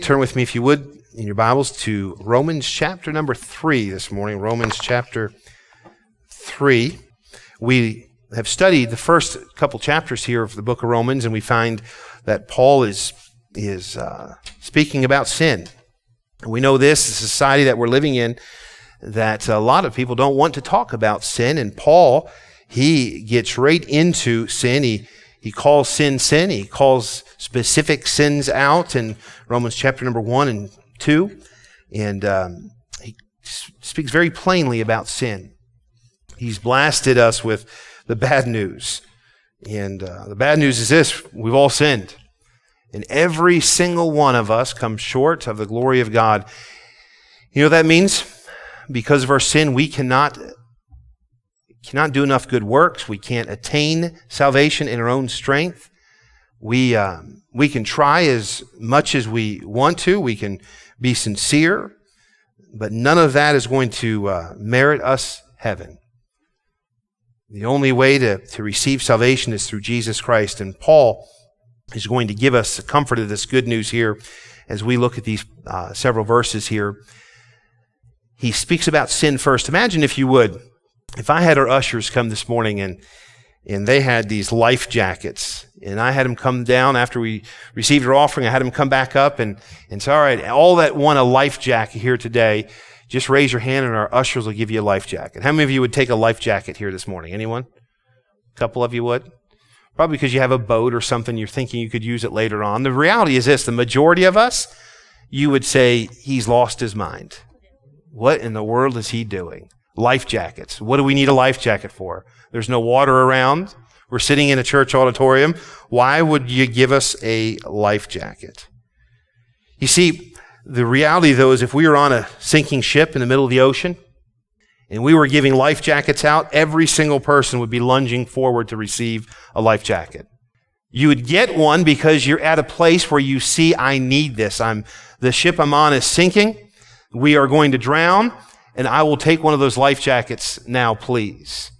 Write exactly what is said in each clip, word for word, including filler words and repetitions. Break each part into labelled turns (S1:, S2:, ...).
S1: Turn with me, if you would, in your Bibles to Romans chapter number three this morning. Romans chapter three. We have studied the first couple chapters here of the book of Romans, and we find that Paul is, is uh, speaking about sin. We know this, the society that we're living in, that a lot of people don't want to talk about sin, and Paul, he gets right into sin. He He calls sin sin. He calls specific sins out in Romans chapter number one and two. And um, he speaks very plainly about sin. He's blasted us with the bad news. And uh, the bad news is this: we've all sinned. And every single one of us comes short of the glory of God. You know what that means? Because of our sin, we cannot cannot do enough good works. We can't attain salvation in our own strength. We um, we can try as much as we want to. We can be sincere, but none of that is going to uh, merit us heaven. The only way to, to receive salvation is through Jesus Christ. And Paul is going to give us the comfort of this good news here as we look at these uh, several verses here. He speaks about sin first. Imagine, if you would, if I had our ushers come this morning and and they had these life jackets, and I had them come down after we received our offering, I had them come back up and, and say, all right, all that want a life jacket here today, just raise your hand and our ushers will give you a life jacket. How many of you would take a life jacket here this morning? Anyone? A couple of you would? Probably because you have a boat or something, you're thinking you could use it later on. The reality is this: the majority of us, you would say, he's lost his mind. What in the world is he doing? Life jackets. What do we need a life jacket for? There's no water around. We're sitting in a church auditorium. Why would you give us a life jacket? You see, the reality, though, is if we were on a sinking ship in the middle of the ocean and we were giving life jackets out, every single person would be lunging forward to receive a life jacket. You would get one because you're at a place where you see, I need this. I'm the ship I'm on is sinking. We are going to drown. And I will take one of those life jackets now, please.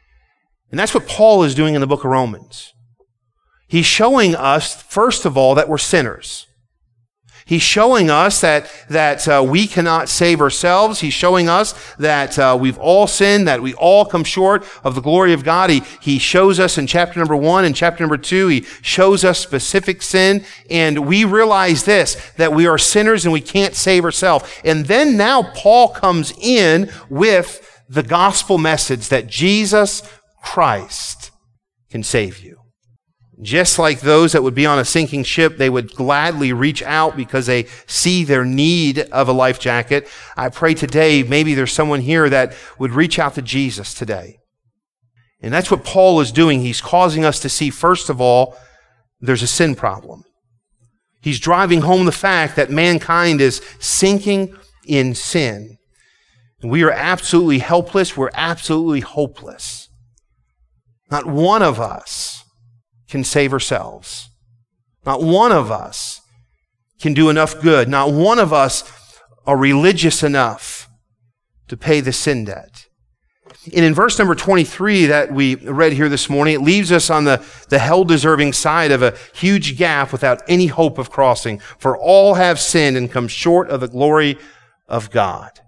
S1: And that's what Paul is doing in the book of Romans. He's showing us, first of all, that we're sinners. He's showing us that, that uh, we cannot save ourselves. He's showing us that uh, we've all sinned, that we all come short of the glory of God. He, he shows us in chapter number one and chapter number two, he shows us specific sin. And we realize this, that we are sinners and we can't save ourselves. And then now Paul comes in with the gospel message that Jesus Christ can save you. Just like those that would be on a sinking ship, they would gladly reach out because they see their need of a life jacket. I pray today, maybe there's someone here that would reach out to Jesus today. And that's what Paul is doing. He's causing us to see, first of all, there's a sin problem. He's driving home the fact that mankind is sinking in sin. We are absolutely helpless. We're absolutely hopeless. Not one of us can save ourselves. Not one of us can do enough good. Not one of us are religious enough to pay the sin debt. And in verse number twenty-three that we read here this morning, it leaves us on the, the hell-deserving side of a huge gap without any hope of crossing. For all have sinned and come short of the glory of God.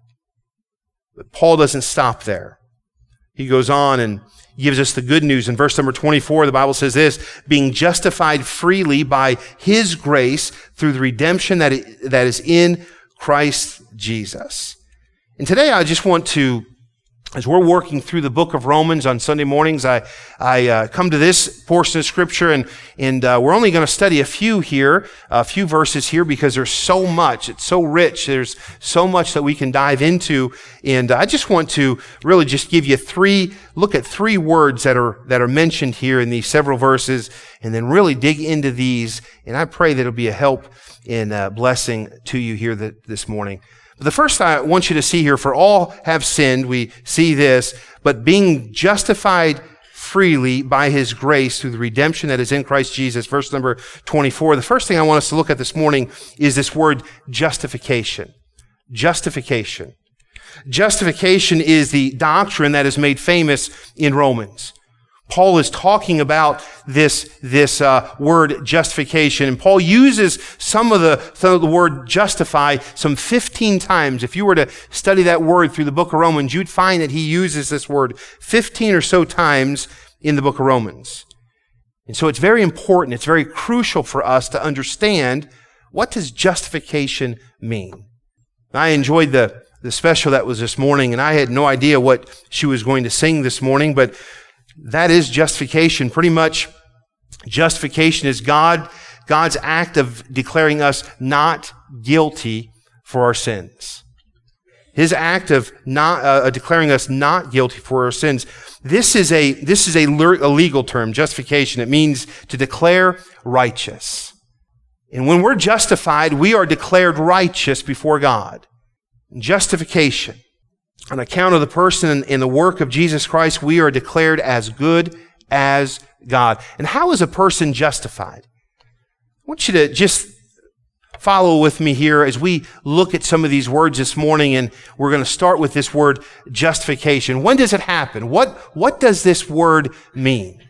S1: But Paul doesn't stop there. He goes on and gives us the good news. In verse number twenty-four, the Bible says this: being justified freely by His grace through the redemption that that is in Christ Jesus. And today I just want to, as we're working through the book of Romans on Sunday mornings, I I uh, come to this portion of Scripture, and and uh, we're only going to study a few here, a few verses here, because there's so much. It's so rich. There's so much that we can dive into, and I just want to really just give you three, look at three words that are that are mentioned here in these several verses, and then really dig into these. And I pray that it'll be a help and a blessing to you here that, this morning. The first I want you to see here, for all have sinned, we see this, but being justified freely by His grace through the redemption that is in Christ Jesus. Verse number twenty-four. The first thing I want us to look at this morning is this word justification. Justification. Justification is the doctrine that is made famous in Romans. Paul is talking about this, this uh, word justification. And Paul uses some of, the, some of the word justify some fifteen times. If you were to study that word through the book of Romans, you'd find that he uses this word fifteen or so times in the book of Romans. And so it's very important, it's very crucial for us to understand, what does justification mean? I enjoyed the, the special that was this morning, and I had no idea what she was going to sing this morning, but that is justification. Pretty much, justification is God, God's act of declaring us not guilty for our sins. His act of not uh, declaring us not guilty for our sins. This is a this is a, a legal term, justification. It means to declare righteous. And when we're justified, we are declared righteous before God. Justification. On account of the person and the work of Jesus Christ, we are declared as good as God. And how is a person justified? I want you to just follow with me here as we look at some of these words this morning, and we're going to start with this word justification. When does it happen? What, what does this word mean?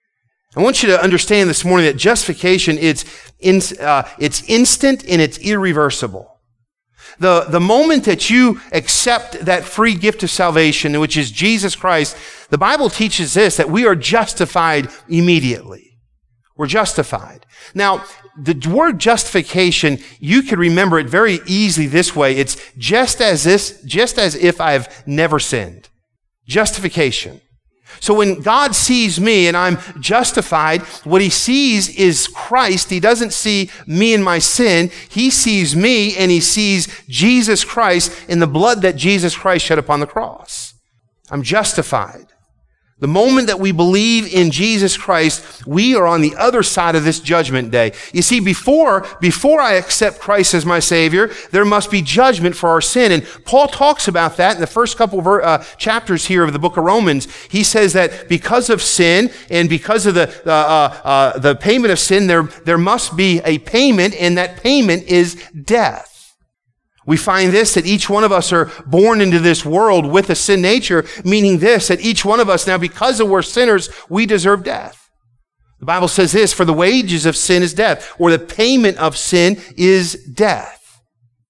S1: I want you to understand this morning that justification is in, uh, it's instant and it's irreversible. The, the moment that you accept that free gift of salvation, which is Jesus Christ, the Bible teaches this, that we are justified immediately. We're justified. Now, the word justification, you could remember it very easily this way. It's just as this, just as if I've never sinned. Justification. So when God sees me and I'm justified, what he sees is Christ. He doesn't see me and my sin. He sees me and he sees Jesus Christ in the blood that Jesus Christ shed upon the cross. I'm justified. The moment that we believe in Jesus Christ, we are on the other side of this judgment day. You see, before, before I accept Christ as my Savior, there must be judgment for our sin. And Paul talks about that in the first couple of uh, chapters here of the book of Romans. He says that because of sin and because of the, uh, uh, uh, the payment of sin, there, there must be a payment, and that payment is death. We find this, that each one of us are born into this world with a sin nature, meaning this, that each one of us now, because of we're sinners, we deserve death. The Bible says this, for the wages of sin is death, or the payment of sin is death.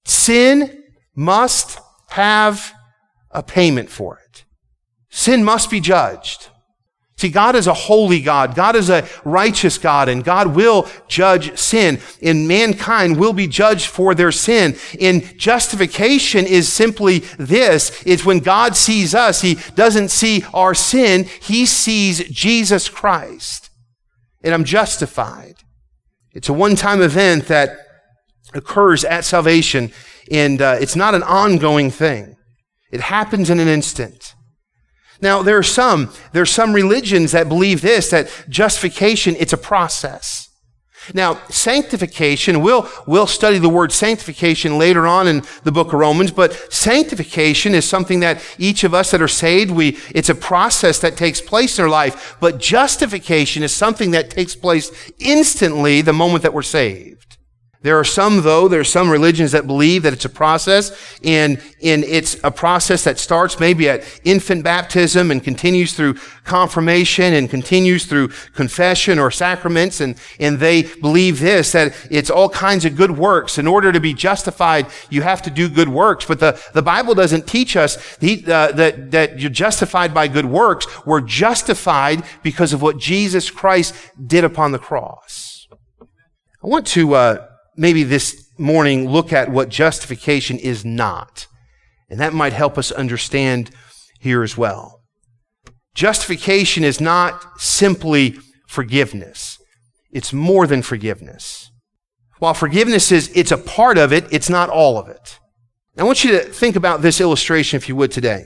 S1: Sin must have a payment for it. Sin must be judged. See, God is a holy God. God is a righteous God, and God will judge sin, and mankind will be judged for their sin. And justification is simply this. It's when God sees us, he doesn't see our sin. He sees Jesus Christ. And I'm justified. It's a one-time event that occurs at salvation, and uh, it's not an ongoing thing. It happens in an instant. Now, there are some, there are some religions that believe this, that justification, it's a process. Now, sanctification, we'll, we'll study the word sanctification later on in the book of Romans, but sanctification is something that each of us that are saved, we, it's a process that takes place in our life, but justification is something that takes place instantly the moment that we're saved. There are some, though, there are some religions that believe that it's a process, and, and it's a process that starts maybe at infant baptism and continues through confirmation and continues through confession or sacraments, and, and they believe this, that it's all kinds of good works. In order to be justified, you have to do good works, but the, the Bible doesn't teach us the, uh, that, that you're justified by good works. We're justified because of what Jesus Christ did upon the cross. I want to... Uh, maybe this morning look at what justification is not. And that might help us understand here as well. Justification is not simply forgiveness. It's more than forgiveness. While forgiveness is, it's a part of it, it's not all of it. I want you to think about this illustration, if you would, today.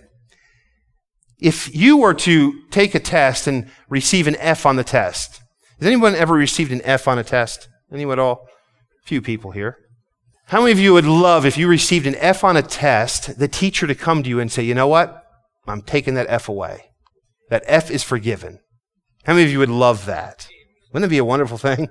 S1: If you were to take a test and receive an F on the test, has anyone ever received an F on a test? Anyone at all? Few people here. How many of you would love, if you received an F on a test, the teacher to come to you and say, you know what? I'm taking that F away. That F is forgiven. How many of you would love that? Wouldn't it be a wonderful thing?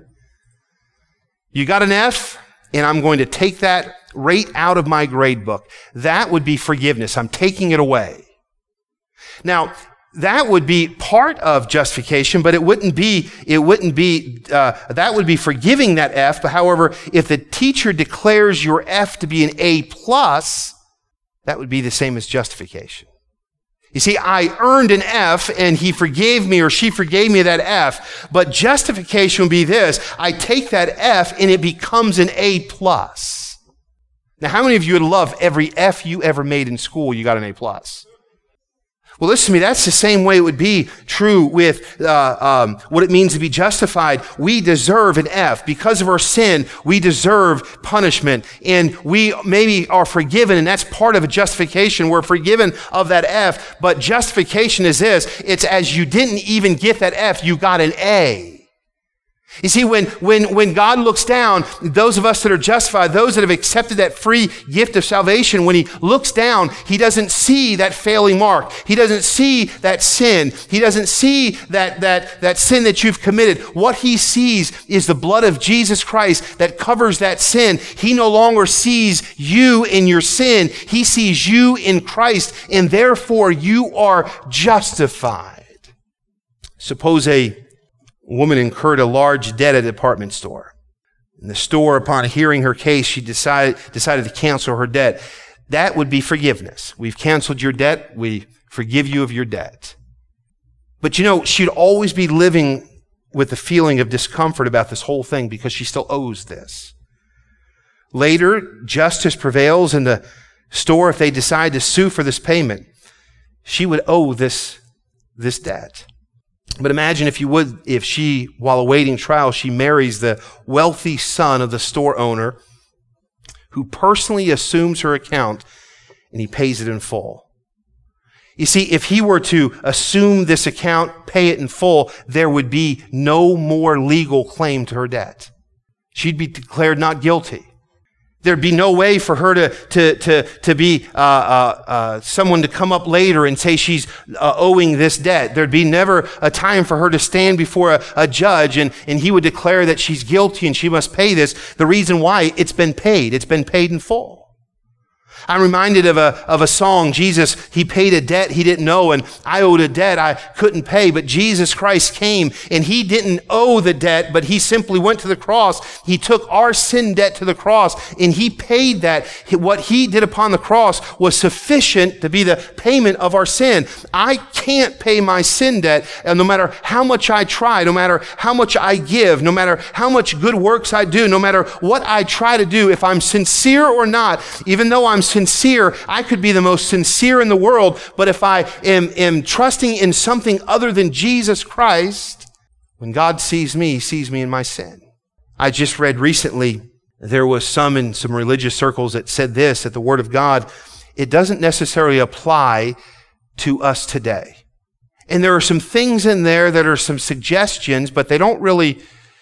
S1: You got an F, and I'm going to take that right out of my grade book. That would be forgiveness. I'm taking it away. Now, that would be part of justification, but it wouldn't be, it wouldn't be, uh, that would be forgiving that F. But however, if the teacher declares your F to be an A plus, that would be the same as justification. You see, I earned an F and he forgave me or she forgave me that F, but justification would be this. I take that F and it becomes an A plus. Now, how many of you would love every F you ever made in school, you got an A plus? Well, listen to me, that's the same way it would be true with uh, um, what it means to be justified. We deserve an F. Because of our sin, we deserve punishment. And we maybe are forgiven, and that's part of a justification. We're forgiven of that F. But justification is this. It's as you didn't even get that F, you got an A. You see, when, when, when God looks down, those of us that are justified, those that have accepted that free gift of salvation, when he looks down, he doesn't see that failing mark. He doesn't see that sin. He doesn't see that, that, that sin that you've committed. What he sees is the blood of Jesus Christ that covers that sin. He no longer sees you in your sin. He sees you in Christ, and therefore you are justified. Suppose a woman incurred a large debt at a department store. In the store, upon hearing her case, she decided, decided to cancel her debt. That would be forgiveness. We've canceled your debt. We forgive you of your debt. But you know, she'd always be living with the feeling of discomfort about this whole thing because she still owes this. Later, justice prevails in the store. If they decide to sue for this payment, she would owe this, this debt. But imagine if you would, if she, while awaiting trial, she marries the wealthy son of the store owner who personally assumes her account and he pays it in full. You see, if he were to assume this account, pay it in full, there would be no more legal claim to her debt. She'd be declared not guilty. There'd be no way for her to to to to be uh, uh, uh, someone to come up later and say she's uh, owing this debt. There'd be never a time for her to stand before a, a judge and and he would declare that she's guilty and she must pay this. The reason why, it's been paid. It's been paid in full. I'm reminded of a of a song. Jesus, he paid a debt he didn't owe, and I owed a debt I couldn't pay, but Jesus Christ came and he didn't owe the debt, but he simply went to the cross. He took our sin debt to the cross and he paid that. What he did upon the cross was sufficient to be the payment of our sin. I can't pay my sin debt, and no matter how much I try, no matter how much I give, no matter how much good works I do, no matter what I try to do, if I'm sincere or not, even though I'm sincere, I could be the most sincere in the world, but if I am, am trusting in something other than Jesus Christ, when God sees me, he sees me in my sin. I just read recently, there was some in some religious circles that said this, that the Word of God, it doesn't necessarily apply to us today. And there are some things in there that are some suggestions, but they don't really,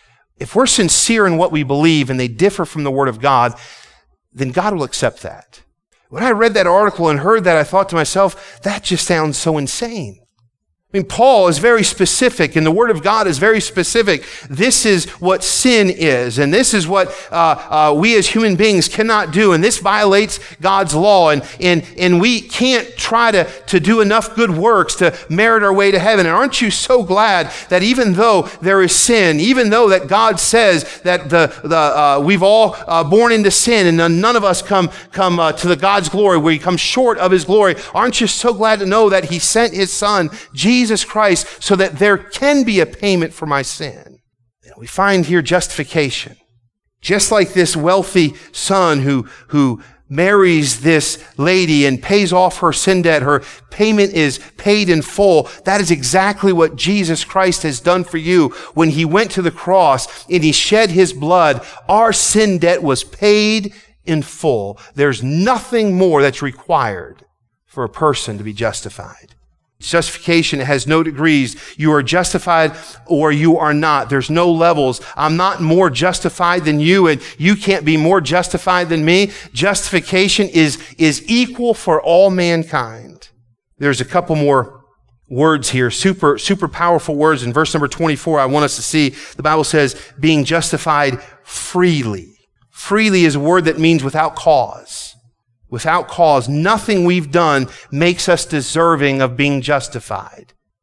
S1: if we're sincere in what we believe and they differ from the Word of God, then God will accept that. When I read that article and heard that, I thought to myself, that just sounds so insane. I mean, Paul is very specific, and the Word of God is very specific. This is what sin is, and this is what uh, uh, we as human beings cannot do, and this violates God's law, and and and we can't try to, to do enough good works to merit our way to heaven. And aren't you so glad that even though there is sin, even though that God says that the the uh, we've all uh, born into sin, and none of us come come uh, to the God's glory, where He comes short of His glory, aren't you so glad to know that He sent His Son, Jesus Jesus Christ, so that there can be a payment for my sin? We find here justification. Just like this wealthy son who, who marries this lady and pays off her sin debt, her payment is paid in full. That is exactly what Jesus Christ has done for you. When He went to the cross and He shed His blood, our sin debt was paid in full. There's nothing more that's required for a person to be justified. Justification has no degrees. You are justified or you are not. There's no levels. I'm not more justified than you, and you can't be more justified than me. Justification is, is equal for all mankind. There's a couple more words here, super, super powerful words. In verse number twenty-four, I want us to see, the Bible says, being justified freely. Freely is a word that means without cause. Without cause. Nothing we've done makes us deserving of being justified.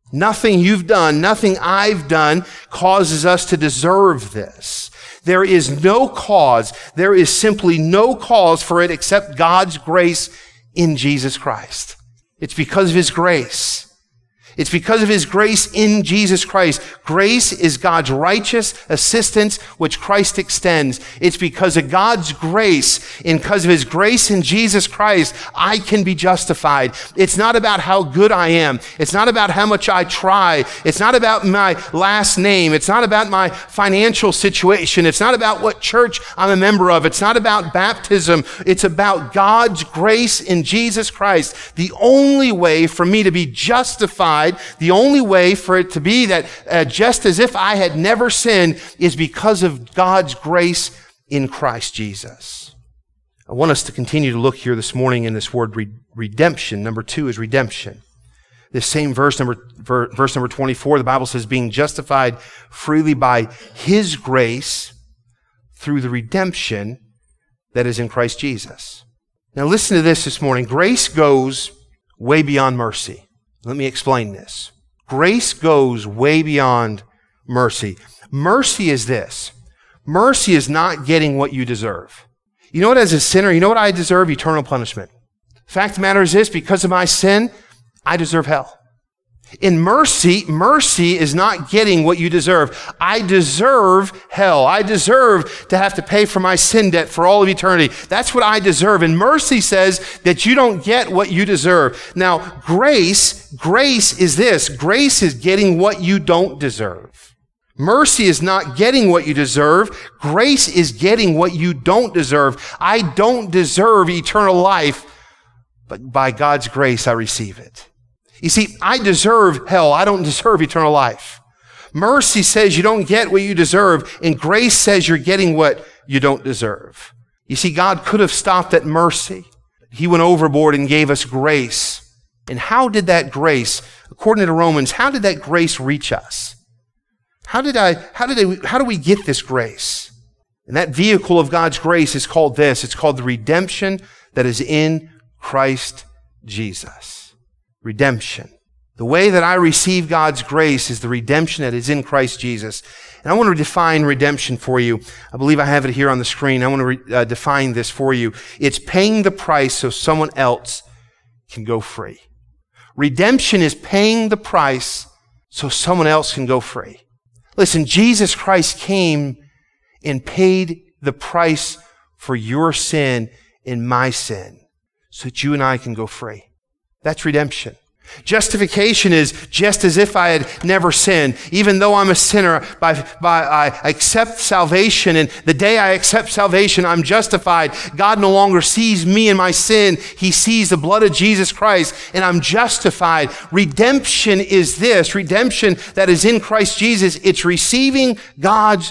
S1: Nothing you've done, nothing I've done causes us to deserve this. There is no cause, there is simply no cause for it except God's grace in Jesus Christ. It's because of His grace. It's because of His grace in Jesus Christ. Grace is God's righteous assistance which Christ extends. It's because of God's grace, and because of His grace in Jesus Christ, I can be justified. It's not about how good I am. It's not about how much I try. It's not about my last name. It's not about my financial situation. It's not about what church I'm a member of. It's not about baptism. It's about God's grace in Jesus Christ. The only way for me to be justified, the only way for it to be that uh, just as if I had never sinned, is because of God's grace in Christ Jesus. I want us to continue to look here this morning in this word re- redemption. Number two is redemption. This same verse number, ver, verse number twenty-four, the Bible says, being justified freely by His grace through the redemption that is in Christ Jesus. Now listen to this this morning. Grace goes way beyond mercy. Let me explain this. Grace goes way beyond mercy. Mercy is this. Mercy is not getting what you deserve. You know what, as a sinner, you know what I deserve? Eternal punishment. The fact of the matter is this, because of my sin, I deserve hell. In mercy, mercy is not getting what you deserve. I deserve hell. I deserve to have to pay for my sin debt for all of eternity. That's what I deserve. And mercy says that you don't get what you deserve. Now, grace, grace is this. Grace is getting what you don't deserve. Mercy is not getting what you deserve. Grace is getting what you don't deserve. I don't deserve eternal life, but by God's grace, I receive it. You see, I deserve hell. I don't deserve eternal life. Mercy says you don't get what you deserve, and grace says you're getting what you don't deserve. You see, God could have stopped at mercy. He went overboard and gave us grace. And how did that grace, according to Romans, how did that grace reach us? How did I, how did I, how do we get this grace? And that vehicle of God's grace is called this. It's called the redemption that is in Christ Jesus. Redemption. The way that I receive God's grace is the redemption that is in Christ Jesus. And I want to define redemption for you. I believe I have it here on the screen. I want to re- uh, define this for you. It's paying the price so someone else can go free. Redemption is paying the price so someone else can go free. Listen, Jesus Christ came and paid the price for your sin and my sin so that you and I can go free. That's redemption. Justification is just as if I had never sinned. Even though I'm a sinner, by, by, I accept salvation, and the day I accept salvation, I'm justified. God no longer sees me and my sin. He sees the blood of Jesus Christ, and I'm justified. Redemption is this. Redemption that is in Christ Jesus. It's receiving God's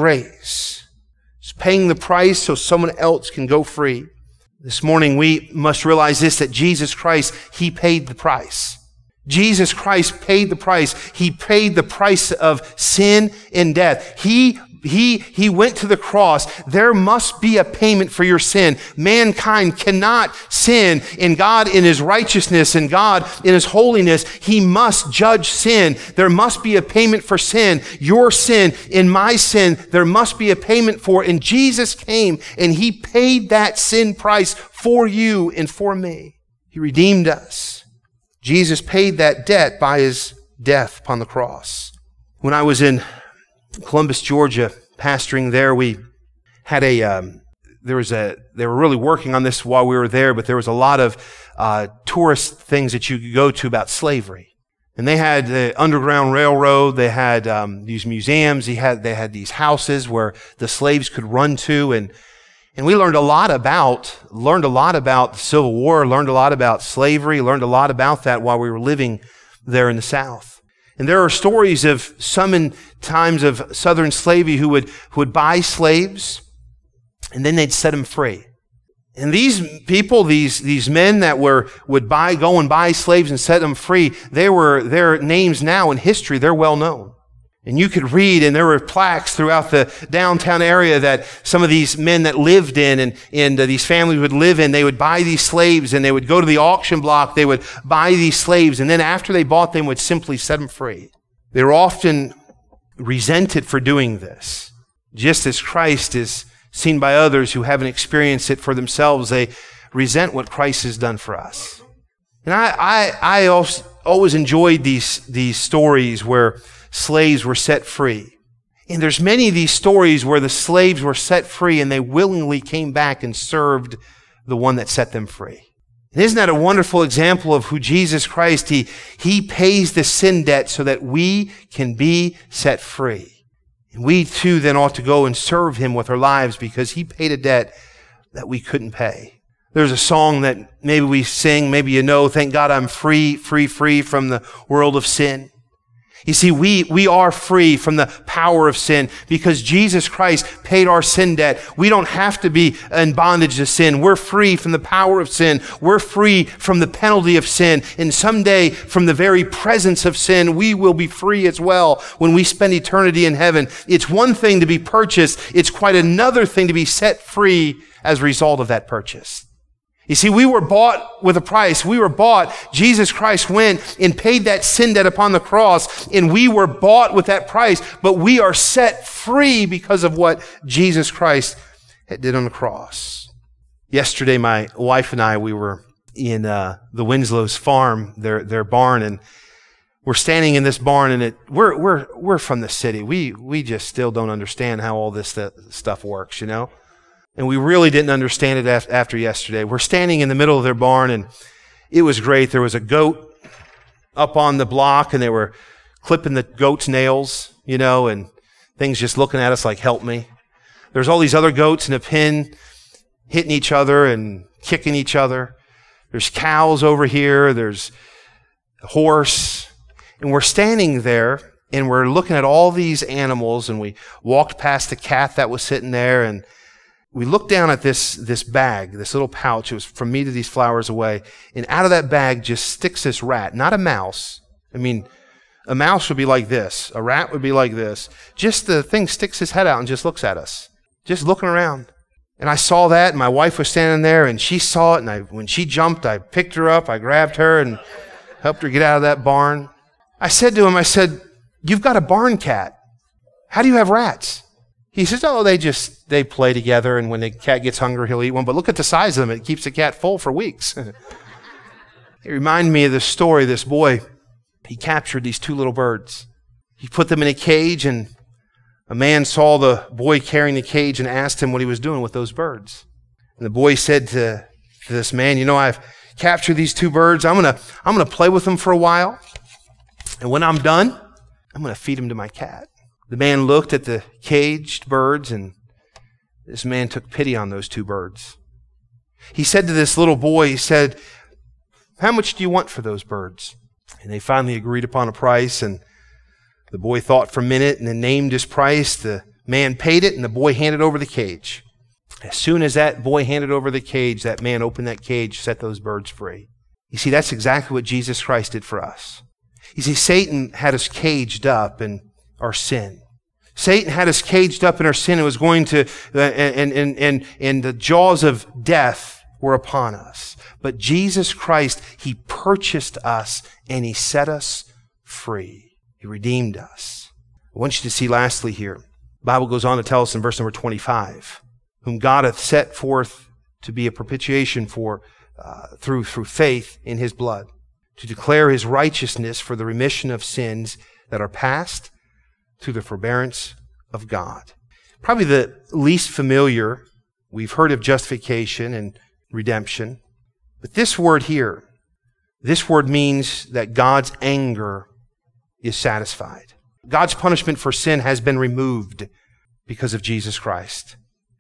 S1: grace. It's paying the price so someone else can go free. This morning, we must realize this, that Jesus Christ, He paid the price. Jesus Christ paid the price. He paid the price of sin and death. He, he, he went to the cross. There must be a payment for your sin. Mankind cannot sin, and God in His righteousness and God in His holiness, He must judge sin. There must be a payment for sin. Your sin and my sin, there must be a payment for. And Jesus came and He paid that sin price for you and for me. He redeemed us. Jesus paid that debt by His death upon the cross. When I was in Columbus, Georgia, pastoring there, we had a, um, there was a, they were really working on this while we were there, but there was a lot of uh, tourist things that you could go to about slavery. And they had the Underground Railroad, they had um, these museums, they had, they had these houses where the slaves could run to, and And we learned a lot about, learned a lot about the Civil War, learned a lot about slavery, learned a lot about that while we were living there in the South. And there are stories of some in times of Southern slavery who would, who would buy slaves, and then they'd set them free. And these people, these, these men that were, would buy, go and buy slaves and set them free, they were, their names now in history, they're well known. And you could read, and there were plaques throughout the downtown area that some of these men that lived in and, and uh, these families would live in, they would buy these slaves and they would go to the auction block, they would buy these slaves, and then after they bought them, would simply set them free. They were often resented for doing this. Just as Christ is seen by others who haven't experienced it for themselves, they resent what Christ has done for us. And I, I, I also always enjoyed these, these stories where slaves were set free. And there's many of these stories where the slaves were set free and they willingly came back and served the one that set them free. And isn't that a wonderful example of who Jesus Christ, He, He pays the sin debt so that we can be set free. And we too then ought to go and serve Him with our lives because He paid a debt that we couldn't pay. There's a song that maybe we sing, maybe you know, thank God I'm free, free, free from the world of sin. You see, we, we are free from the power of sin because Jesus Christ paid our sin debt. We don't have to be in bondage to sin. We're free from the power of sin. We're free from the penalty of sin. And someday, from the very presence of sin, we will be free as well when we spend eternity in heaven. It's one thing to be purchased. It's quite another thing to be set free as a result of that purchase. You see, we were bought with a price. We were bought. Jesus Christ went and paid that sin debt upon the cross, and we were bought with that price, but we are set free because of what Jesus Christ did on the cross. Yesterday, my wife and I, we were in uh, the Winslow's farm, their their barn, and we're standing in this barn, and it we're we're we're from the city. We we just still don't understand how all this stuff works, you know. And we really didn't understand it after yesterday. We're standing in the middle of their barn, and it was great. There was a goat up on the block, and they were clipping the goat's nails, you know, and things just looking at us like, help me. There's all these other goats in a pen hitting each other and kicking each other. There's cows over here. There's a horse. And we're standing there, and we're looking at all these animals, and we walked past the cat that was sitting there, and we looked down at this, this bag, this little pouch. It was from me to these flowers away. And out of that bag just sticks this rat, not a mouse. I mean, a mouse would be like this. A rat would be like this. Just the thing sticks his head out and just looks at us. Just looking around. And I saw that, and my wife was standing there, and she saw it, and I, when she jumped, I picked her up, I grabbed her, and helped her get out of that barn. I said to him, I said, you've got a barn cat. How do you have rats? He says, oh, they just, they play together, and when the cat gets hungry, he'll eat one. But look at the size of them. It keeps the cat full for weeks. It reminded me of this story. This boy, he captured these two little birds. He put them in a cage, and a man saw the boy carrying the cage and asked him what he was doing with those birds. And the boy said to, to this man, you know, I've captured these two birds. I'm going to I'm gonna play with them for a while. And when I'm done, I'm going to feed them to my cat. The man looked at the caged birds, and this man took pity on those two birds. He said to this little boy, he said, how much do you want for those birds? And they finally agreed upon a price, and the boy thought for a minute and then named his price. The man paid it, and the boy handed over the cage. As soon as that boy handed over the cage, that man opened that cage, set those birds free. You see, that's exactly what Jesus Christ did for us. You see, Satan had us caged up in our sin. Satan had us caged up in our sin and was going to, uh, and, and, and, and the jaws of death were upon us. But Jesus Christ, He purchased us and He set us free. He redeemed us. I want you to see lastly here, the Bible goes on to tell us in verse number twenty-five, whom God hath set forth to be a propitiation for, uh, through, through faith in His blood, to declare His righteousness for the remission of sins that are past, through the forbearance of God. Probably the least familiar, we've heard of justification and redemption, but this word here, this word means that God's anger is satisfied. God's punishment for sin has been removed because of Jesus Christ.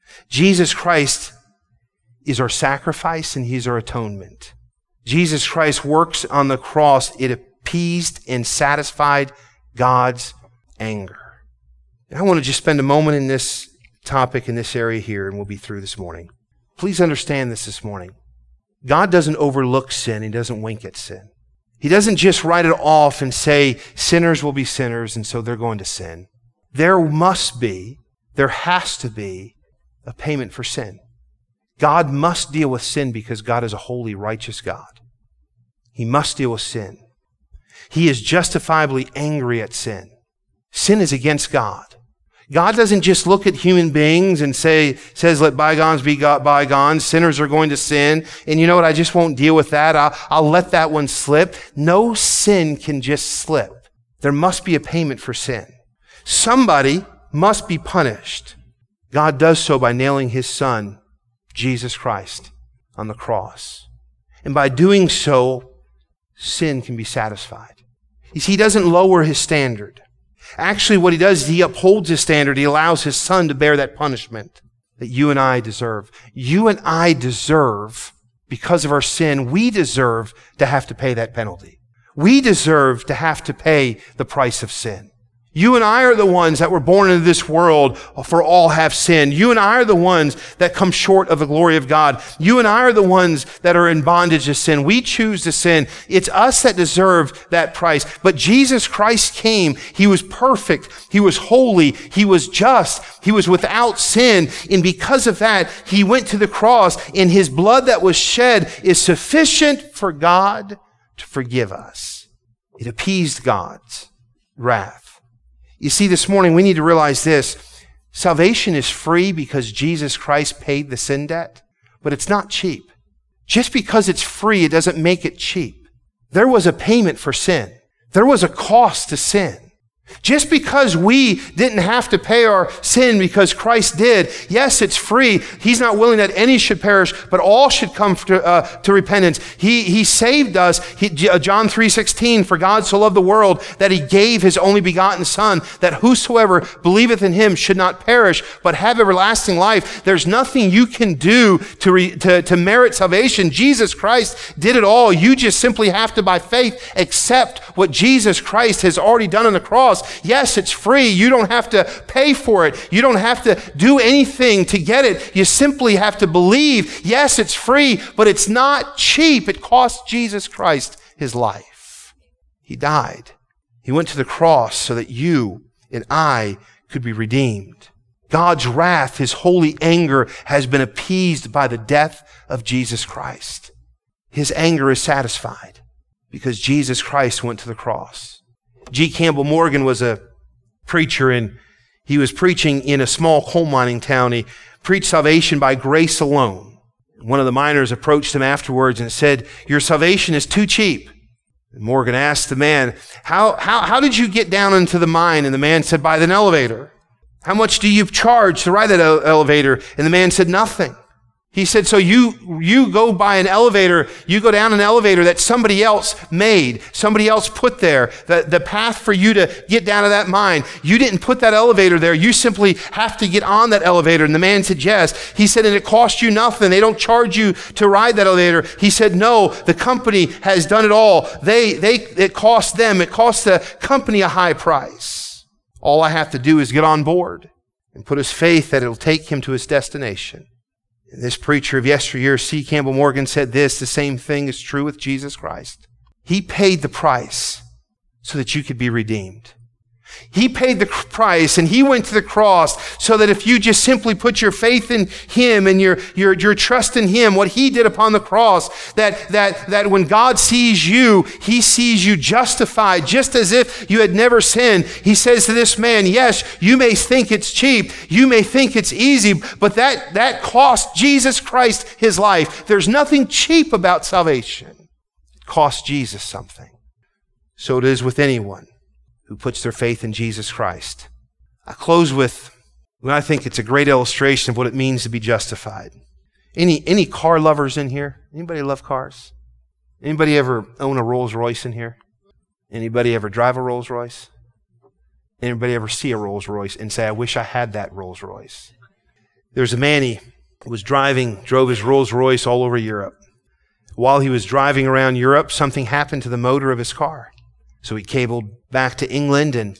S1: Jesus Christ is our sacrifice and He's our atonement. Jesus Christ's works on the cross, it appeased and satisfied God's anger. And I want to just spend a moment in this topic, in this area here, and we'll be through this morning. Please understand this this morning. God doesn't overlook sin. He doesn't wink at sin. He doesn't just write it off and say sinners will be sinners and so they're going to sin. There must be, there has to be a payment for sin. God must deal with sin because God is a holy, righteous God. He must deal with sin. He is justifiably angry at sin. Sin is against God. God doesn't just look at human beings and say, says, let bygones be bygones. Sinners are going to sin. And you know what? I just won't deal with that. I'll, I'll let that one slip. No sin can just slip. There must be a payment for sin. Somebody must be punished. God does so by nailing his son, Jesus Christ, on the cross. And by doing so, sin can be satisfied. You see, he doesn't lower his standard. Actually, what he does is he upholds his standard. He allows his son to bear that punishment that you and I deserve. You and I deserve, because of our sin, we deserve to have to pay that penalty. We deserve to have to pay the price of sin. You and I are the ones that were born into this world, for all have sinned. You and I are the ones that come short of the glory of God. You and I are the ones that are in bondage to sin. We choose to sin. It's us that deserve that price. But Jesus Christ came. He was perfect. He was holy. He was just. He was without sin. And because of that, he went to the cross, and his blood that was shed is sufficient for God to forgive us. It appeased God's wrath. You see, this morning we need to realize this. Salvation is free because Jesus Christ paid the sin debt, but it's not cheap. Just because it's free, it doesn't make it cheap. There was a payment for sin. There was a cost to sin. Just because we didn't have to pay our sin because Christ did, yes, it's free. He's not willing that any should perish, but all should come to, uh, to repentance. He, he saved us. He, John three sixteen, for God so loved the world that he gave his only begotten Son, that whosoever believeth in him should not perish, but have everlasting life. There's nothing you can do to, re, to, to merit salvation. Jesus Christ did it all. You just simply have to, by faith, accept what Jesus Christ has already done on the cross. Yes, it's free. You don't have to pay for it. You don't have to do anything to get it. You simply have to believe. Yes, it's free, but it's not cheap. It cost Jesus Christ his life. He died. He went to the cross so that you and I could be redeemed. God's wrath, his holy anger, has been appeased by the death of Jesus Christ. His anger is satisfied because Jesus Christ went to the cross. G. Campbell Morgan was a preacher, and he was preaching in a small coal mining town. He preached salvation by grace alone. One of the miners approached him afterwards and said, "Your salvation is too cheap." And Morgan asked the man, how, how, how did you get down into the mine? And the man said, "By an elevator." "How much do you charge to ride that ele- elevator? And the man said, "Nothing." He said, "So you, you go by an elevator, you go down an elevator that somebody else made, somebody else put there, the, the path for you to get down to that mine. You didn't put that elevator there. You simply have to get on that elevator." And the man said, "Yes." He said, "And it costs you nothing. They don't charge you to ride that elevator." He said, "No, the company has done it all. They, they, it costs them, it costs the company a high price. All I have to do is get on board and put his faith that it'll take him to his destination." And this preacher of yesteryear, C. Campbell Morgan, said this: the same thing is true with Jesus Christ. He paid the price so that you could be redeemed. He paid the price, and he went to the cross so that if you just simply put your faith in him and your, your, your trust in him, what he did upon the cross, that, that, that when God sees you, he sees you justified, just as if you had never sinned. He says to this man, "Yes, you may think it's cheap. You may think it's easy, but that, that cost Jesus Christ his life." There's nothing cheap about salvation. It cost Jesus something. So it is with anyone who puts their faith in Jesus Christ. I close with what I think it's a great illustration of what it means to be justified. Any any car lovers in here? Anybody love cars? Anybody ever own a Rolls Royce in here? Anybody ever drive a Rolls Royce? Anybody ever see a Rolls Royce and say, "I wish I had that Rolls Royce"? There's a man, he was driving, drove his Rolls Royce all over Europe. While he was driving around Europe, something happened to the motor of his car. So he cabled back to England and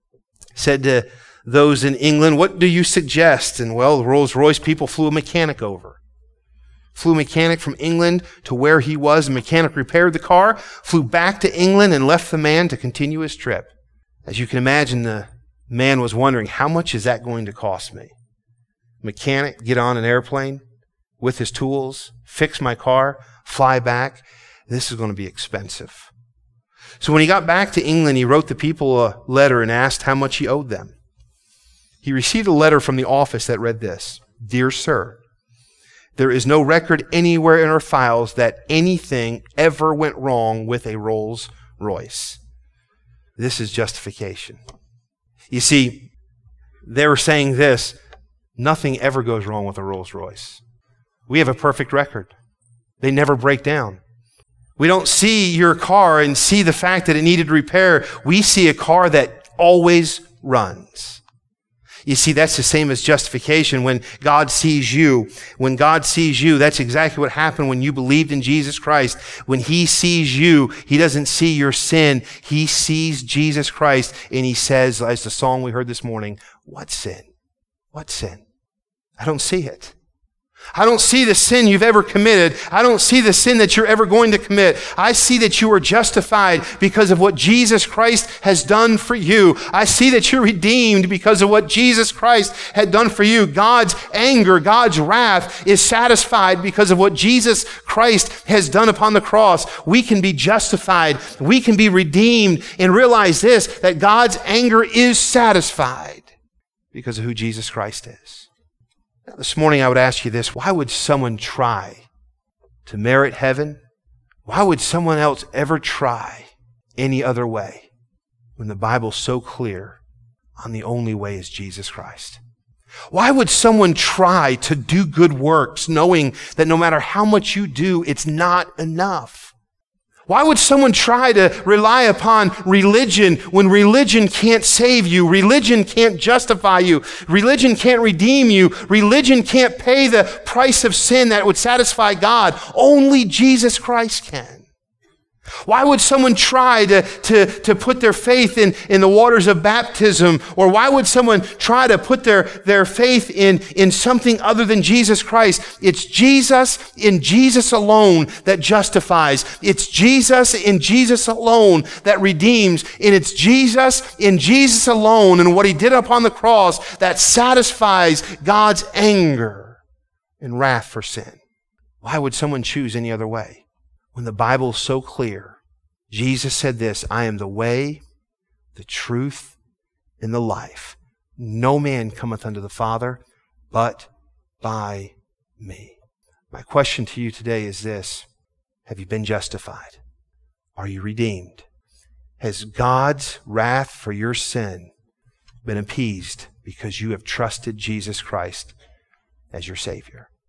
S1: said to those in England, "What do you suggest?" And well, the Rolls Royce people flew a mechanic over. flew a mechanic from England to where he was. The mechanic repaired the car, flew back to England, and left the man to continue his trip. As you can imagine, the man was wondering, how much is that going to cost me? Mechanic, get on an airplane with his tools, fix my car, fly back. This is going to be expensive. So when he got back to England, he wrote the people a letter and asked how much he owed them. He received a letter from the office that read this: Dear Sir, there is no record anywhere in our files that anything ever went wrong with a Rolls Royce. This is justification. You see, they were saying this: nothing ever goes wrong with a Rolls Royce. We have a perfect record. They never break down. We don't see your car and see the fact that it needed repair. We see a car that always runs. You see, that's the same as justification. When God sees you, when God sees you, that's exactly what happened when you believed in Jesus Christ. When He sees you, He doesn't see your sin. He sees Jesus Christ, and He says, as the song we heard this morning, what sin? What sin? I don't see it. I don't see the sin you've ever committed. I don't see the sin that you're ever going to commit. I see that you are justified because of what Jesus Christ has done for you. I see that you're redeemed because of what Jesus Christ had done for you. God's anger, God's wrath is satisfied because of what Jesus Christ has done upon the cross. We can be justified. We can be redeemed and realize this, that God's anger is satisfied because of who Jesus Christ is. This morning I would ask you this: why would someone try to merit heaven? Why would someone else ever try any other way when the Bible's so clear on the only way is Jesus Christ? Why would someone try to do good works knowing that no matter how much you do, it's not enough? Why would someone try to rely upon religion when religion can't save you? Religion can't justify you. Religion can't redeem you. Religion can't pay the price of sin that would satisfy God. Only Jesus Christ can. Why would someone try to, to, to put their faith in, in the waters of baptism? Or why would someone try to put their, their faith in, in something other than Jesus Christ? It's Jesus in Jesus alone that justifies. It's Jesus in Jesus alone that redeems. And it's Jesus in Jesus alone and what He did upon the cross that satisfies God's anger and wrath for sin. Why would someone choose any other way? When the Bible is so clear, Jesus said this: I am the way, the truth, and the life. No man cometh unto the Father but by me. My question to you today is this: have you been justified? Are you redeemed? Has God's wrath for your sin been appeased because you have trusted Jesus Christ as your Savior?